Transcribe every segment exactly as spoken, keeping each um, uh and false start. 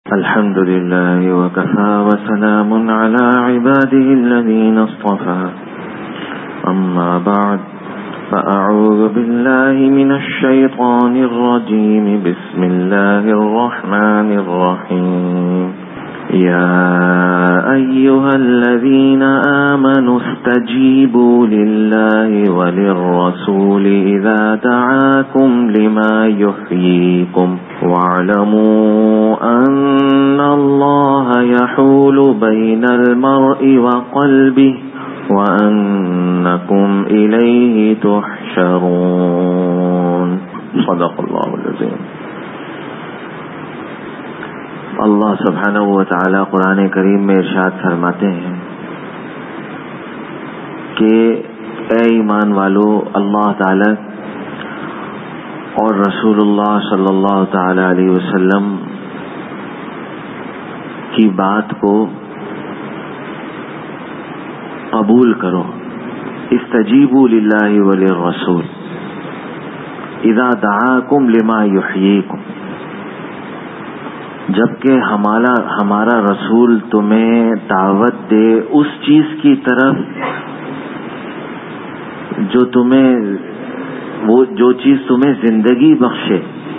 الحمد لله وكفى وسلام على عباده الذين اصطفى أما بعد فأعوذ بالله من الشيطان الرجيم بسم الله الرحمن الرحيم يا أيها الذين آمنوا استجيبوا لله وللرسول إذا دعاكم لما يحييكم واعلموا أن الله يحول بين المرء وقلبه وأنكم إليه تحشرون صدق الله العظيم. اللہ سبحانہ و تعالی قرآن کریم میں ارشاد فرماتے ہیں کہ اے ایمان والو، اللہ تعالی اور رسول اللہ صلی اللہ تعالی علیہ وسلم کی بات کو قبول کرو. استجیبوا للہ وللرسول اذا دعاکم لما یحییکم، جبکہ ہمارا ہمارا رسول تمہیں دعوت دے اس چیز کی طرف جو تمہیں وہ جو چیز تمہیں زندگی بخشے.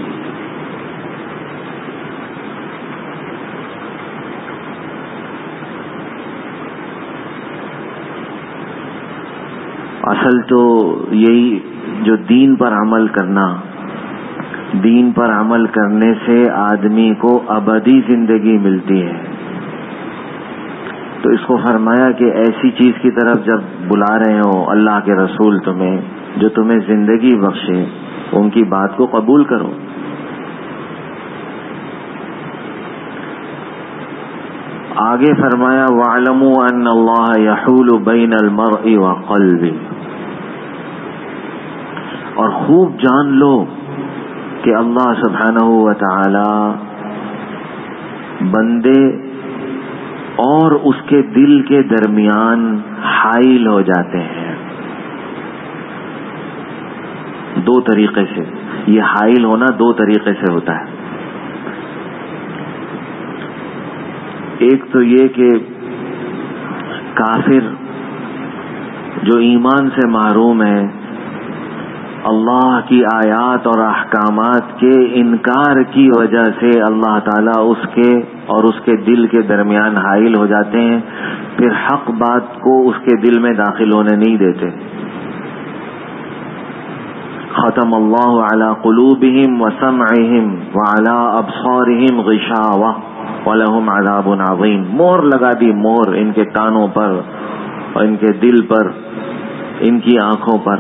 اصل تو یہی جو دین پر عمل کرنا، دین پر عمل کرنے سے آدمی کو ابدی زندگی ملتی ہے. تو اس کو فرمایا کہ ایسی چیز کی طرف جب بلا رہے ہو اللہ کے رسول تمہیں، جو تمہیں زندگی بخشے، ان کی بات کو قبول کرو. آگے فرمایا وَاعْلَمُوا أَنَّ اللَّهَ يَحُولُ بَيْنَ الْمَرْءِ وَقَلْبِهِ، اور خوب جان لو کہ اللہ سبحانہ و تعالی بندے اور اس کے دل کے درمیان حائل ہو جاتے ہیں. دو طریقے سے یہ حائل ہونا دو طریقے سے ہوتا ہے. ایک تو یہ کہ کافر جو ایمان سے محروم ہے، اللہ کی آیات اور احکامات کے انکار کی وجہ سے اللہ تعالیٰ اس کے اور اس کے دل کے درمیان حائل ہو جاتے ہیں، پھر حق بات کو اس کے دل میں داخل ہونے نہیں دیتے. ختم اللہ علی قلوبہم وسمعہم وعلی ابصارہم غشاوہ ولہم عذاب عظیم. مہر لگا دی، مہر ان کے کانوں پر اور ان کے دل پر، ان کی آنکھوں پر.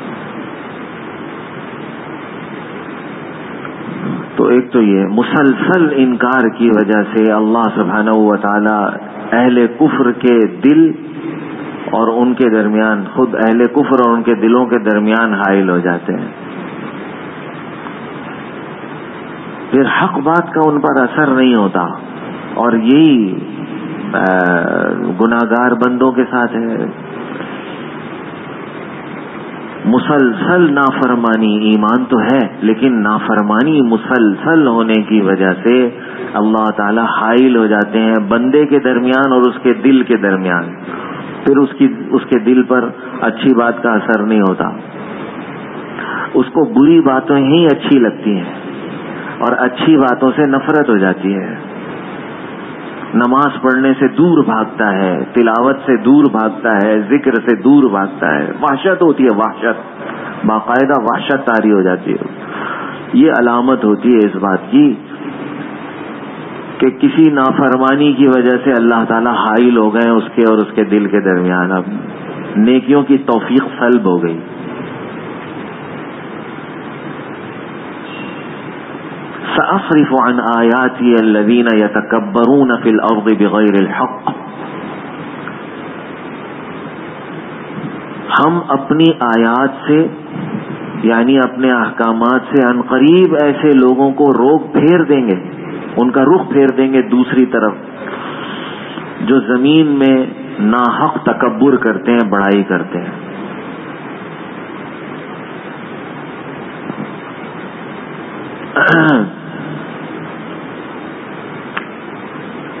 تو ایک تو یہ مسلسل انکار کی وجہ سے اللہ سبحانہ و تعالی اہل کفر کے دل اور ان کے درمیان، خود اہل کفر اور ان کے دلوں کے درمیان حائل ہو جاتے ہیں. پھر حق بات کا ان پر اثر نہیں ہوتا. اور یہی گناہگار بندوں کے ساتھ ہے. مسلسل نافرمانی، ایمان تو ہے لیکن نافرمانی مسلسل ہونے کی وجہ سے اللہ تعالی حائل ہو جاتے ہیں بندے کے درمیان اور اس کے دل کے درمیان. پھر اس کی اس کے دل پر اچھی بات کا اثر نہیں ہوتا، اس کو بری باتیں ہی اچھی لگتی ہیں اور اچھی باتوں سے نفرت ہو جاتی ہے. نماز پڑھنے سے دور بھاگتا ہے، تلاوت سے دور بھاگتا ہے، ذکر سے دور بھاگتا ہے. وحشت ہوتی ہے، وحشت، باقاعدہ وحشت طاری ہو جاتی ہے. یہ علامت ہوتی ہے اس بات کی کہ کسی نافرمانی کی وجہ سے اللہ تعالی حائل ہو گئے اس کے اور اس کے دل کے درمیان. اب نیکیوں کی توفیق سلب ہو گئی. سأصرف عن آیاتی الذین یتکبرون فی الارض بغیر الحق، ہم اپنی آیات سے یعنی اپنے احکامات سے عنقریب ایسے لوگوں کو روک پھیر دیں گے، ان کا رخ پھیر دیں گے دوسری طرف، جو زمین میں ناحق تکبر کرتے ہیں، بڑائی کرتے ہیں.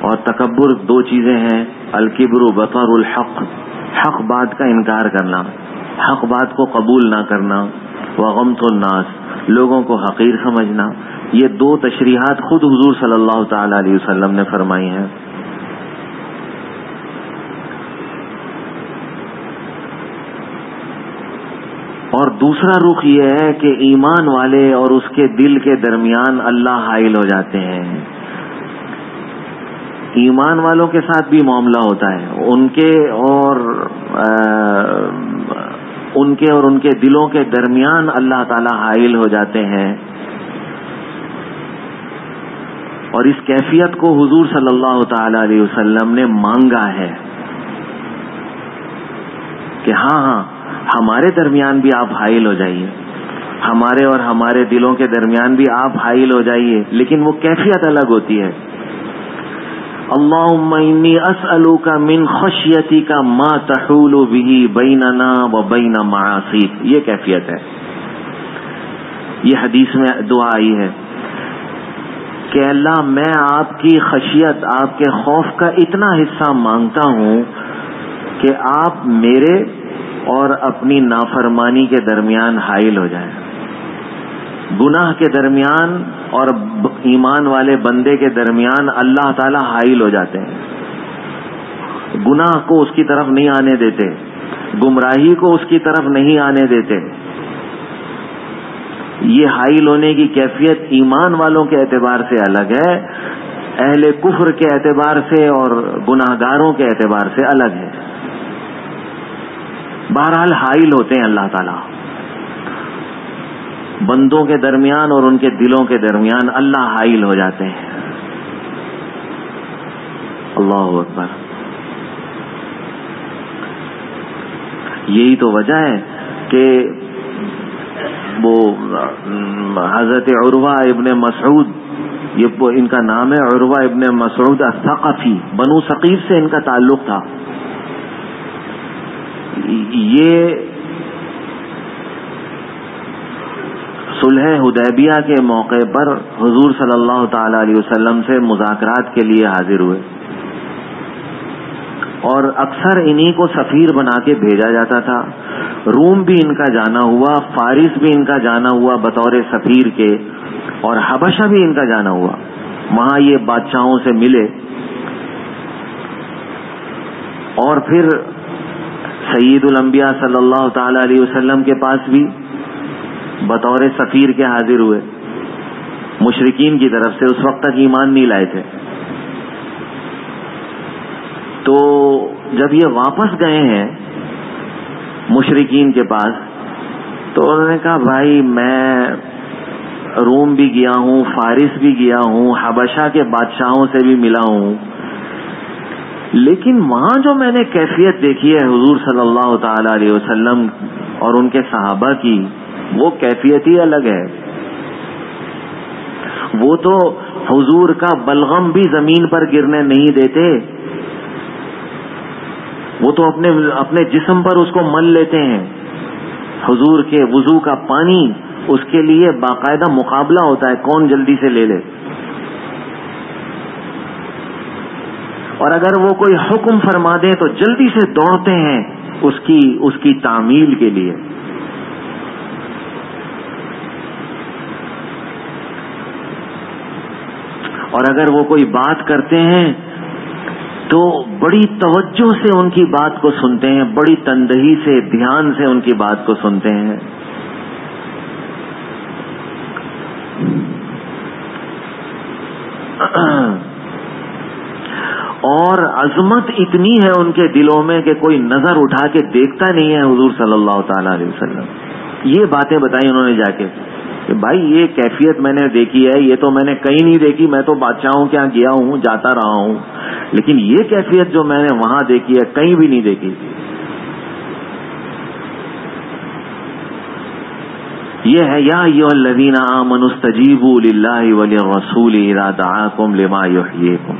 اور تکبر دو چیزیں ہیں، الکبر بطر الحق، حق بات کا انکار کرنا، حق بات کو قبول نہ کرنا، وغمط الناس، لوگوں کو حقیر سمجھنا. یہ دو تشریحات خود حضور صلی اللہ تعالی علیہ وسلم نے فرمائی ہیں. اور دوسرا رخ یہ ہے کہ ایمان والے اور اس کے دل کے درمیان اللہ حائل ہو جاتے ہیں. ایمان والوں کے ساتھ بھی معاملہ ہوتا ہے، ان کے اور ان کے اور ان کے دلوں کے درمیان اللہ تعالی حائل ہو جاتے ہیں. اور اس کیفیت کو حضور صلی اللہ تعالی علیہ وسلم نے مانگا ہے کہ ہاں ہاں ہمارے درمیان بھی آپ حائل ہو جائیے، ہمارے اور ہمارے دلوں کے درمیان بھی آپ حائل ہو جائیے، لیکن وہ کیفیت الگ ہوتی ہے. اللہم انی اسألوک من خشیتک ما تحول به بیننا و بین معاصیک، یہ کیفیت ہے. یہ حدیث میں دعا آئی ہے کہ اللہ میں آپ کی خشیت، آپ کے خوف کا اتنا حصہ مانگتا ہوں کہ آپ میرے اور اپنی نافرمانی کے درمیان حائل ہو جائیں. گناہ کے درمیان اور ایمان والے بندے کے درمیان اللہ تعالی حائل ہو جاتے ہیں. گناہ کو اس کی طرف نہیں آنے دیتے، گمراہی کو اس کی طرف نہیں آنے دیتے. یہ حائل ہونے کی کیفیت ایمان والوں کے اعتبار سے الگ ہے، اہل کفر کے اعتبار سے اور گناہگاروں کے اعتبار سے الگ ہے. بہرحال حائل ہوتے ہیں اللہ تعالیٰ بندوں کے درمیان اور ان کے دلوں کے درمیان، اللہ حائل ہو جاتے ہیں. اللہ اکبر. یہی تو وجہ ہے کہ وہ حضرت عروہ ابن مسعود، یہ ان کا نام ہے عروہ ابن مسعود الثقفی، بنو ثقیف سے ان کا تعلق تھا. یہ صلح حدیبیہ کے موقع پر حضور صلی اللہ تعالی علیہ وسلم سے مذاکرات کے لیے حاضر ہوئے، اور اکثر انہی کو سفیر بنا کے بھیجا جاتا تھا. روم بھی ان کا جانا ہوا، فارس بھی ان کا جانا ہوا بطور سفیر کے، اور حبشہ بھی ان کا جانا ہوا. وہاں یہ بادشاہوں سے ملے، اور پھر سید الانبیاء صلی اللہ تعالی علیہ وسلم کے پاس بھی بطور سفیر کے حاضر ہوئے. مشرکین کی طرف سے اس وقت تک ایمان نہیں لائے تھے. تو جب یہ واپس گئے ہیں مشرکین کے پاس، تو انہوں نے کہا بھائی میں روم بھی گیا ہوں، فارس بھی گیا ہوں، حبشہ کے بادشاہوں سے بھی ملا ہوں، لیکن وہاں جو میں نے کیفیت دیکھی ہے حضور صلی اللہ تعالی علیہ وسلم اور ان کے صحابہ کی، وہ کیفیت ہی الگ ہے. وہ تو حضور کا بلغم بھی زمین پر گرنے نہیں دیتے، وہ تو اپنے اپنے جسم پر اس کو مل لیتے ہیں. حضور کے وضو کا پانی، اس کے لیے باقاعدہ مقابلہ ہوتا ہے کون جلدی سے لے لے. اور اگر وہ کوئی حکم فرما دیں تو جلدی سے دوڑتے ہیں اس کی اس کی تعمیل کے لیے. اور اگر وہ کوئی بات کرتے ہیں تو بڑی توجہ سے ان کی بات کو سنتے ہیں، بڑی تندہی سے، دھیان سے ان کی بات کو سنتے ہیں. اور عظمت اتنی ہے ان کے دلوں میں کہ کوئی نظر اٹھا کے دیکھتا نہیں ہے حضور صلی اللہ تعالی علیہ وسلم. یہ باتیں بتائی انہوں نے جا کے کہ بھائی یہ کیفیت میں نے دیکھی ہے، یہ تو میں نے کہیں نہیں دیکھی. میں تو بادشاہوں کے یہاں گیا ہوں، جاتا رہا ہوں، لیکن یہ کیفیت جو میں نے وہاں دیکھی ہے کہیں بھی نہیں دیکھی. یہ ہے یا ایھا الذین آمنوا استجیبوا للہ وللرسول اذا دعاکم لما یحییکم.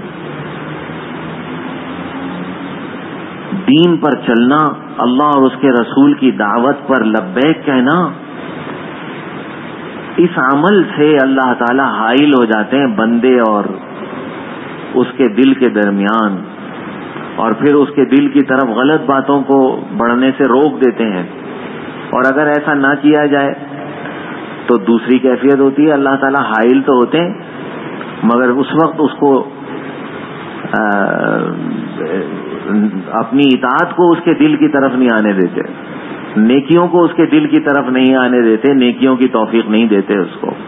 دین پر چلنا، اللہ اور اس کے رسول کی دعوت پر لبیک کہنا، اس عمل سے اللہ تعالی حائل ہو جاتے ہیں بندے اور اس کے دل کے درمیان، اور پھر اس کے دل کی طرف غلط باتوں کو بڑھنے سے روک دیتے ہیں. اور اگر ایسا نہ کیا جائے تو دوسری کیفیت ہوتی ہے، اللہ تعالیٰ حائل تو ہوتے ہیں مگر اس وقت اس کو اپنی اطاعت کو اس کے دل کی طرف نہیں آنے دیتے، نیکیوں کو اس کے دل کی طرف نہیں آنے دیتے، نیکیوں کی توفیق نہیں دیتے اس کو.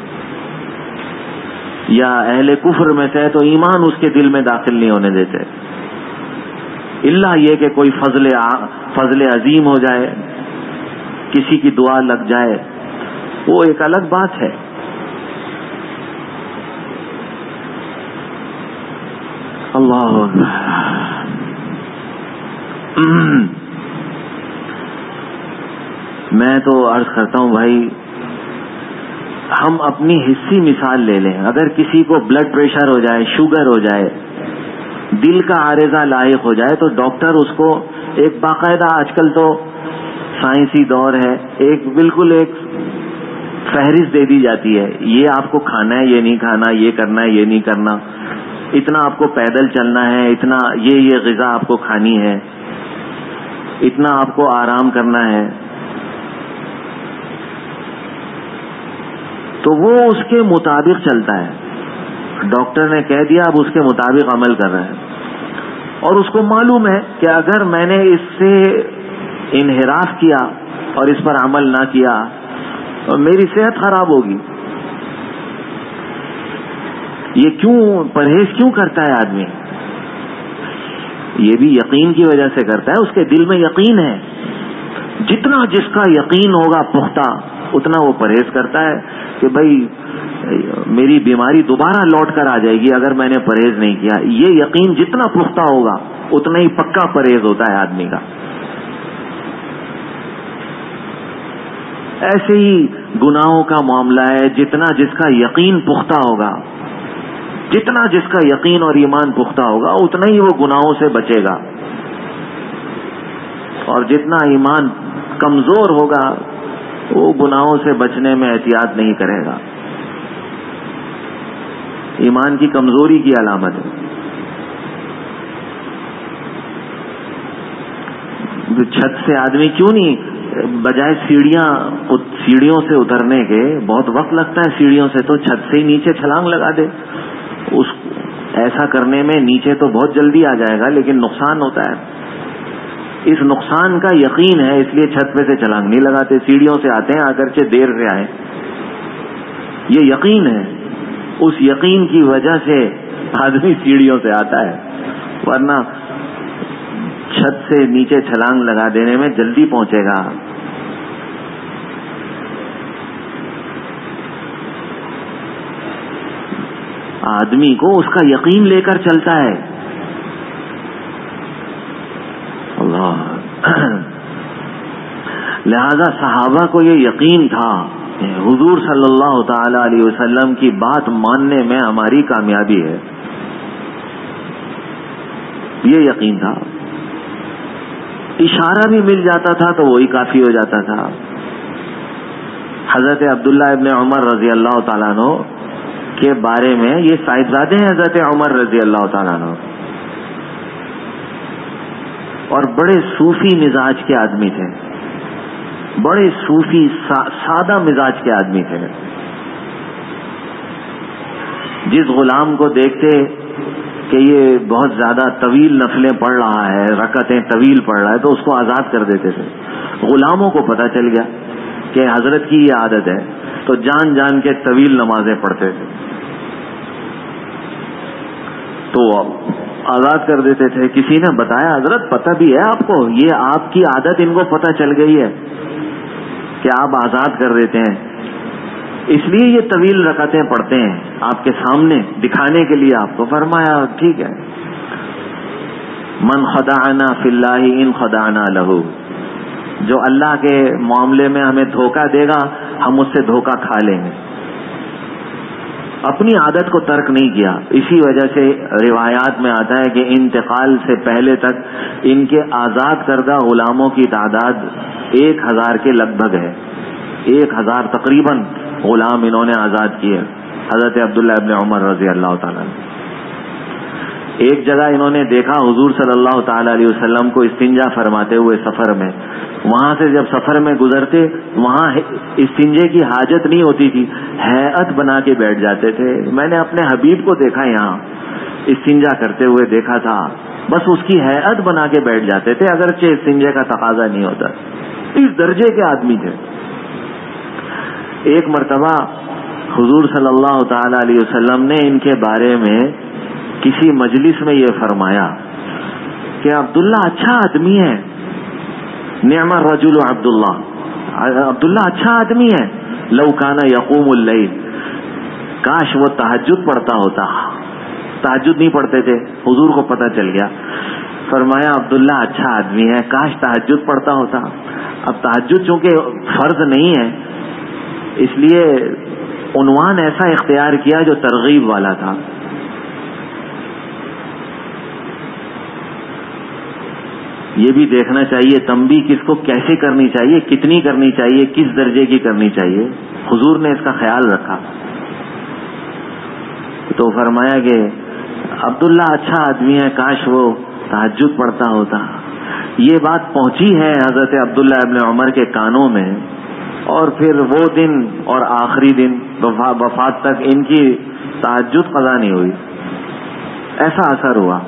یا اہل کفر میں سے تو ایمان اس کے دل میں داخل نہیں ہونے دیتے، الا یہ کہ کوئی فضل فضل عظیم ہو جائے، کسی کی دعا لگ جائے، وہ ایک الگ بات ہے. اللہ میں تو عرض کرتا ہوں بھائی، ہم اپنی حصی مثال لے لیں. اگر کسی کو بلڈ پریشر ہو جائے، شوگر ہو جائے، دل کا عارضہ لاحق ہو جائے، تو ڈاکٹر اس کو ایک باقاعدہ، آج کل تو سائنسی دور ہے، ایک بالکل ایک فہرست دے دی جاتی ہے، یہ آپ کو کھانا ہے، یہ نہیں کھانا، یہ کرنا ہے، یہ نہیں کرنا، اتنا آپ کو پیدل چلنا ہے، اتنا یہ یہ غذا آپ کو کھانی ہے، اتنا آپ کو آرام کرنا ہے. تو وہ اس کے مطابق چلتا ہے. ڈاکٹر نے کہہ دیا، اب اس کے مطابق عمل کر رہا ہے، اور اس کو معلوم ہے کہ اگر میں نے اس سے انحراف کیا اور اس پر عمل نہ کیا تو میری صحت خراب ہوگی. یہ کیوں پرہیز کیوں کرتا ہے آدمی؟ یہ بھی یقین کی وجہ سے کرتا ہے، اس کے دل میں یقین ہے. جتنا جس کا یقین ہوگا پختہ، اتنا وہ پرہیز کرتا ہے کہ بھائی میری بیماری دوبارہ لوٹ کر آ جائے گی اگر میں نے پرہیز نہیں کیا. یہ یقین جتنا پختہ ہوگا اتنا ہی پکا پرہیز ہوتا ہے آدمی کا. ایسے ہی گناہوں کا معاملہ ہے، جتنا جس کا یقین پختہ ہوگا، جتنا جس کا یقین اور ایمان پختہ ہوگا اتنا ہی وہ گناہوں سے بچے گا، اور جتنا ایمان کمزور ہوگا وہ گناہوں سے بچنے میں احتیاط نہیں کرے گا. ایمان کی کمزوری کی علامت ہے. چھت سے آدمی کیوں نہیں بجائے سیڑھیاں سیڑھیوں سے اترنے کے، بہت وقت لگتا ہے سیڑھیوں سے، تو چھت سے ہی نیچے چھلانگ لگا دے. اس ایسا کرنے میں نیچے تو بہت جلدی آ جائے گا لیکن نقصان ہوتا ہے. اس نقصان کا یقین ہے اس لیے چھت پہ سے چھلانگ نہیں لگاتے، سیڑھیوں سے آتے ہیں اگرچہ دیر سے آئے. یہ یقین ہے، اس یقین کی وجہ سے آدمی سیڑھیوں سے آتا ہے، ورنہ چھت سے نیچے چھلانگ لگا دینے میں جلدی پہنچے گا. آدمی کو اس کا یقین لے کر چلتا ہے. اللہ لہذا صحابہ کو یہ یقین تھا حضور صلی اللہ تعالی علیہ وسلم کی بات ماننے میں ہماری کامیابی ہے. یہ یقین تھا. اشارہ بھی مل جاتا تھا تو وہی کافی ہو جاتا تھا. حضرت عبداللہ ابن عمر رضی اللہ تعالیٰ عنہ کے بارے میں، یہ صاحبزادے ہیں حضرت عمر رضی اللہ تعالیٰ عنہ، اور بڑے صوفی مزاج کے آدمی تھے، بڑے صوفی سادہ مزاج کے آدمی تھے. جس غلام کو دیکھتے کہ یہ بہت زیادہ طویل نفلیں پڑھ رہا ہے، رکعتیں طویل پڑھ رہا ہے، تو اس کو آزاد کر دیتے تھے. غلاموں کو پتہ چل گیا کہ حضرت کی یہ عادت ہے تو جان جان کے طویل نمازیں پڑھتے تھے، تو آزاد کر دیتے تھے. کسی نے بتایا حضرت پتہ بھی ہے آپ کو، یہ آپ کی عادت ان کو پتہ چل گئی ہے کہ آپ آزاد کر دیتے ہیں، اس لیے یہ طویل رکعتیں پڑھتے ہیں آپ کے سامنے دکھانے کے لیے آپ کو. فرمایا ٹھیک ہے، من خدعنا فی اللہ ان خدعنا لہو، جو اللہ کے معاملے میں ہمیں دھوکہ دے گا ہم اس سے دھوکہ کھا لیں گے. اپنی عادت کو ترک نہیں کیا. اسی وجہ سے روایات میں آتا ہے کہ انتقال سے پہلے تک ان کے آزاد کردہ غلاموں کی تعداد ایک ہزار کے لگ بھگ ہے. ایک ہزار تقریباً غلام انہوں نے آزاد کیے، حضرت عبداللہ ابن عمر رضی اللہ تعالیٰ. ایک جگہ انہوں نے دیکھا حضور صلی اللہ تعالی علیہ وسلم کو استنجا فرماتے ہوئے سفر میں. وہاں سے جب سفر میں گزرتے وہاں استنجے کی حاجت نہیں ہوتی تھی, ہیئت بنا کے بیٹھ جاتے تھے. میں نے اپنے حبیب کو دیکھا یہاں استنجا کرتے ہوئے دیکھا تھا, بس اس کی ہیئت بنا کے بیٹھ جاتے تھے, اگرچہ استنجے کا تقاضا نہیں ہوتا. اس درجے کے آدمی تھے. ایک مرتبہ حضور صلی اللہ تعالی علیہ وسلم نے ان کے بارے میں کسی مجلس میں یہ فرمایا کہ عبداللہ اچھا آدمی ہے. نعم الرجل عبداللہ, عبداللہ اچھا آدمی ہے. لو کان یقوم اللیل, کاش وہ تہجد پڑھتا ہوتا. تہجد نہیں پڑھتے تھے, حضور کو پتہ چل گیا. فرمایا عبداللہ اچھا آدمی ہے, کاش تہجد پڑھتا ہوتا. اب تہجد چونکہ فرض نہیں ہے اس لیے عنوان ایسا اختیار کیا جو ترغیب والا تھا. یہ بھی دیکھنا چاہیے تنبیہ کس کو کیسے کرنی چاہیے, کتنی کرنی چاہیے, کس درجے کی کرنی چاہیے. حضور نے اس کا خیال رکھا. تو فرمایا کہ عبداللہ اچھا آدمی ہے, کاش وہ تہجد پڑھتا ہوتا. یہ بات پہنچی ہے حضرت عبداللہ ابن عمر کے کانوں میں, اور پھر وہ دن اور آخری دن وفات تک ان کی تہجد قضا نہیں ہوئی. ایسا اثر ہوا.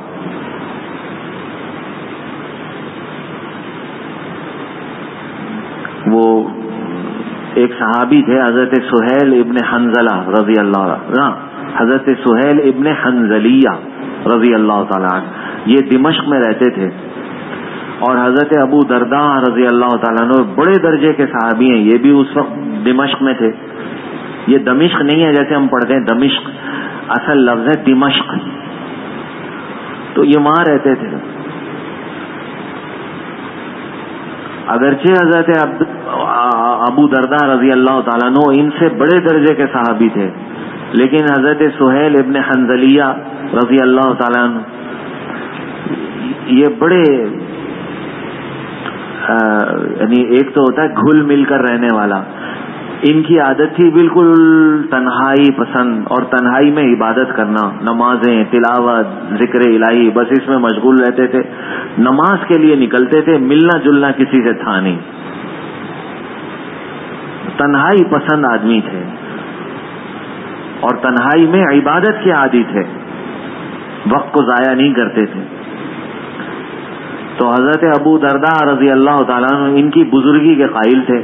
وہ ایک صحابی تھے حضرت سہیل ابن حنزلہ رضی اللہ عنہ, حضرت سہیل ابن حنزلیہ رضی اللہ تعالیٰ عنہ. یہ دمشق میں رہتے تھے, اور حضرت ابو درداء رضی اللہ تعالیٰ عنہ بڑے درجے کے صحابی ہیں. یہ بھی اس وقت دمشق میں تھے. یہ دمشق نہیں ہے جیسے ہم پڑھتے ہیں دمشق, اصل لفظ ہے دمشق. تو یہ وہاں رہتے تھے. اگرچہ حضرت ابو درداء رضی اللہ تعالیٰ عنہ ان سے بڑے درجے کے صحابی تھے, لیکن حضرت سہیل ابن حنزلیہ رضی اللہ تعالیٰ عنہ یہ بڑے یعنی ایک تو ہوتا ہے گھل مل کر رہنے والا. ان کی عادت تھی بالکل تنہائی پسند, اور تنہائی میں عبادت کرنا, نمازیں, تلاوت, ذکر الہی, بس اس میں مشغول رہتے تھے. نماز کے لیے نکلتے تھے, ملنا جلنا کسی سے تھا نہیں. تنہائی پسند آدمی تھے اور تنہائی میں عبادت کے عادی تھے, وقت کو ضائع نہیں کرتے تھے. تو حضرت ابو درداء رضی اللہ تعالیٰ عنہ ان کی بزرگی کے قائل تھے.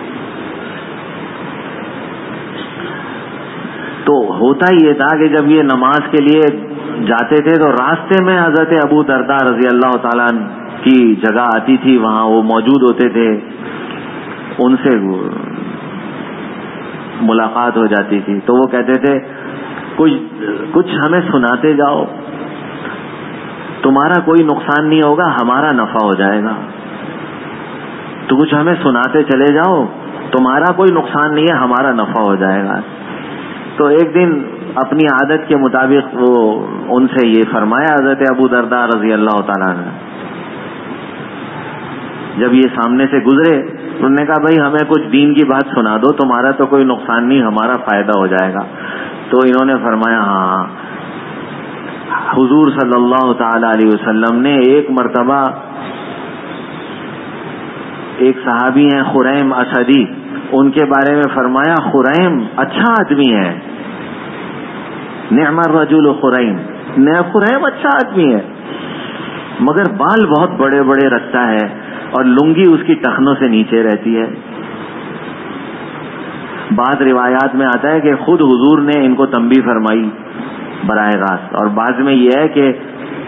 تو ہوتا یہ تھا کہ جب یہ نماز کے لیے جاتے تھے تو راستے میں حضرت ابو درداء رضی اللہ تعالیٰ عنہ کی جگہ آتی تھی, وہاں وہ موجود ہوتے تھے. ان سے ملاقات ہو جاتی تھی تو وہ کہتے تھے کچھ کچھ ہمیں سناتے جاؤ, تمہارا کوئی نقصان نہیں ہوگا, ہمارا نفع ہو جائے گا. تو کچھ ہمیں سناتے چلے جاؤ, تمہارا کوئی نقصان نہیں ہے, ہمارا نفع ہو جائے گا. تو ایک دن اپنی عادت کے مطابق وہ ان سے یہ فرمایا حضرت ابو درداء رضی اللہ تعالیٰ نے. جب یہ سامنے سے گزرے انہوں نے کہا بھائی ہمیں کچھ دین کی بات سنا دو, تمہارا تو کوئی نقصان نہیں, ہمارا فائدہ ہو جائے گا. تو انہوں نے فرمایا ہاں. حضور صلی اللہ تعالی علیہ وسلم نے ایک مرتبہ ایک صحابی ہیں خریم اسدی, ان کے بارے میں فرمایا خریم اچھا آدمی ہے. نعم الرجل خریم, خریم اچھا آدمی ہے مگر بال بہت بڑے بڑے رکھتا ہے اور لنگی اس کی ٹخنوں سے نیچے رہتی ہے. بعض روایات میں آتا ہے کہ خود حضور نے ان کو تنبیہ فرمائی براہ راست, اور بعض میں یہ ہے کہ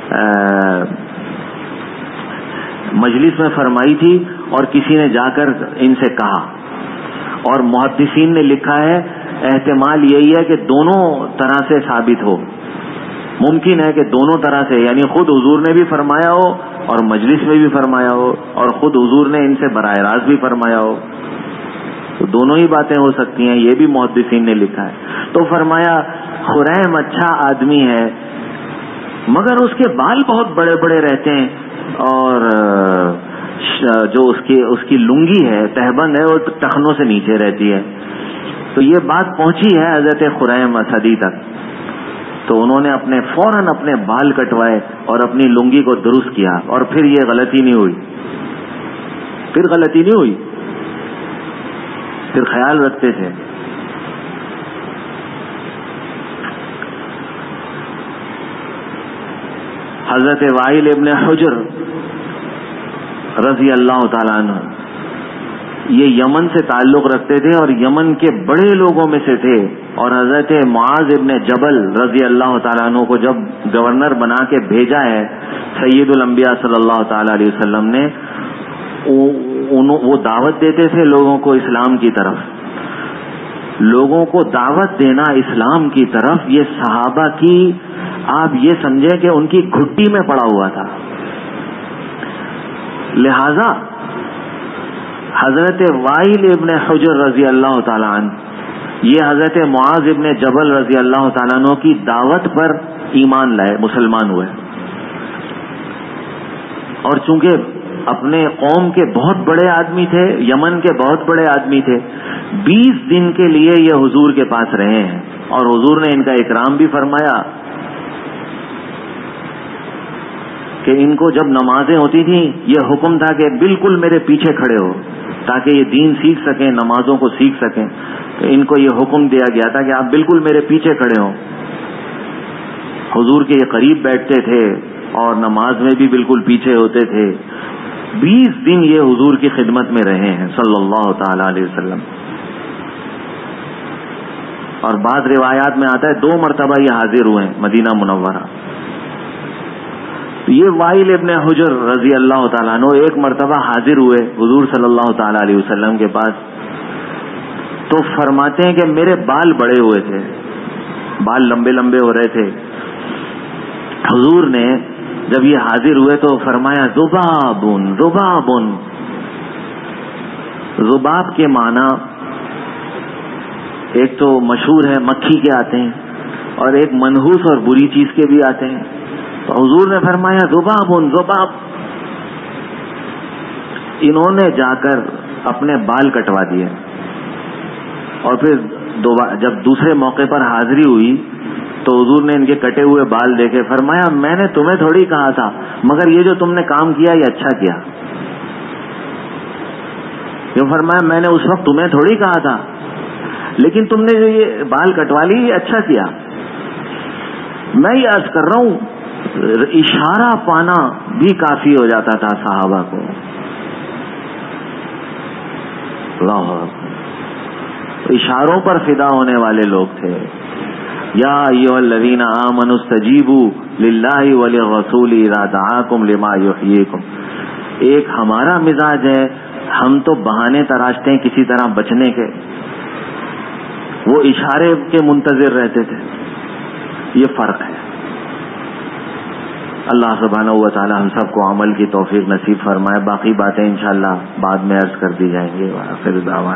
مجلس میں فرمائی تھی اور کسی نے جا کر ان سے کہا. اور محدثین نے لکھا ہے احتمال یہی ہے کہ دونوں طرح سے ثابت ہو, ممکن ہے کہ دونوں طرح سے, یعنی خود حضور نے بھی فرمایا ہو اور مجلس میں بھی فرمایا ہو, اور خود حضور نے ان سے براہ راست بھی فرمایا ہو. تو دونوں ہی باتیں ہو سکتی ہیں, یہ بھی محدثین نے لکھا ہے. تو فرمایا خریم اچھا آدمی ہے مگر اس کے بال بہت بڑے بڑے رہتے ہیں, اور جو اس کی اس کی لنگی ہے, تہبند ہے, وہ ٹخنوں سے نیچے رہتی ہے. تو یہ بات پہنچی ہے حضرت خریم اسدی تک. تو انہوں نے اپنے فوراً اپنے بال کٹوائے اور اپنی لنگی کو درست کیا، اور پھر یہ غلطی نہیں ہوئی، پھر غلطی نہیں ہوئی، پھر خیال رکھتے تھے۔ حضرت وائل ابن حجر رضی اللہ تعالیٰ عنہ یہ یمن سے تعلق رکھتے تھے اور یمن کے بڑے لوگوں میں سے تھے، اور حضرت معاذ ابن جبل رضی اللہ تعالیٰ عنہ کو جب گورنر بنا کے بھیجا ہے سید الانبیاء صلی اللہ تعالی علیہ وسلم نے، وہ دعوت دیتے تھے لوگوں کو اسلام کی طرف، لوگوں کو دعوت دینا اسلام کی طرف یہ صحابہ کی، آپ یہ سمجھیں کہ ان کی گھٹی میں پڑا ہوا تھا۔ لہذا حضرت وائل ابن حجر رضی اللہ تعالیٰ عنہ یہ حضرت معاذ ابن جبل رضی اللہ تعالیٰ عنہ کی دعوت پر ایمان لائے، مسلمان ہوئے، اور چونکہ اپنے قوم کے بہت بڑے آدمی تھے، یمن کے بہت بڑے آدمی تھے، بیس دن کے لیے یہ حضور کے پاس رہے ہیں، اور حضور نے ان کا اکرام بھی فرمایا کہ ان کو جب نمازیں ہوتی تھیں یہ حکم تھا کہ بالکل میرے پیچھے کھڑے ہو تاکہ یہ دین سیکھ سکیں، نمازوں کو سیکھ سکیں، تو ان کو یہ حکم دیا گیا تھا کہ آپ بالکل میرے پیچھے کھڑے ہوں۔ حضور کے یہ قریب بیٹھتے تھے اور نماز میں بھی بالکل پیچھے ہوتے تھے۔ بیس دن یہ حضور کی خدمت میں رہے ہیں صلی اللہ تعالی علیہ وسلم، اور بعض روایات میں آتا ہے دو مرتبہ یہ حاضر ہوئے ہیں مدینہ منورہ۔ یہ وائل ابن حجر رضی اللہ تعالیٰ عنہ ایک مرتبہ حاضر ہوئے حضور صلی اللہ تعالی علیہ وسلم کے پاس، تو فرماتے ہیں کہ میرے بال بڑے ہوئے تھے، بال لمبے لمبے ہو رہے تھے۔ حضور نے جب یہ حاضر ہوئے تو فرمایا ذبابن ذبابن، ذباب کے معنی ایک تو مشہور ہے مکھی کے آتے ہیں، اور ایک منحوس اور بری چیز کے بھی آتے ہیں، تو حضور نے فرمایا ذبابن ذباب۔ انہوں نے جا کر اپنے بال کٹوا دیے، اور پھر جب دوسرے موقع پر حاضری ہوئی تو حضور نے ان کے کٹے ہوئے بال دیکھے، فرمایا میں نے تمہیں تھوڑی کہا تھا، مگر یہ جو تم نے کام کیا یہ اچھا کیا۔ جو فرمایا میں نے اس وقت تمہیں تھوڑی کہا تھا، لیکن تم نے جو یہ بال کٹوا لی یہ اچھا کیا۔ میں یہ عرض کر رہا ہوں اشارہ پانا بھی کافی ہو جاتا تھا صحابہ کو۔ اللہ اشاروں پر فدا ہونے والے لوگ تھے۔ یا ایھا الذین آمنوا استجیبوا للہ وللرسول اذا دعاکم لما یحییکم۔ ایک ہمارا مزاج ہے، ہم تو بہانے تراشتے ہیں کسی طرح بچنے کے، وہ اشارے کے منتظر رہتے تھے، یہ فرق ہے۔ اللہ سبحانہ و تعالی ہم سب کو عمل کی توفیق نصیب فرمائے۔ باقی باتیں انشاءاللہ بعد میں عرض کر دی جائیں گے۔ وآخر دعوانا